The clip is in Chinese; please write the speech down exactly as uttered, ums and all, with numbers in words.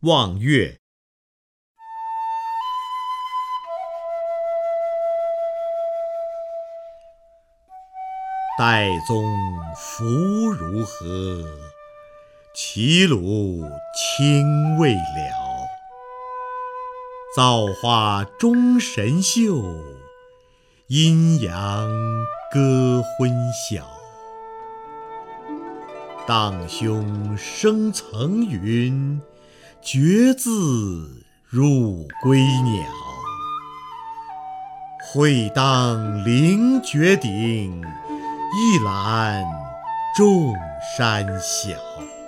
望岳。岱宗夫如何？齐鲁青未了。造化钟神秀，阴阳割昏晓。荡胸生层云，决眦入归鸟。会当凌绝顶，一览众山小。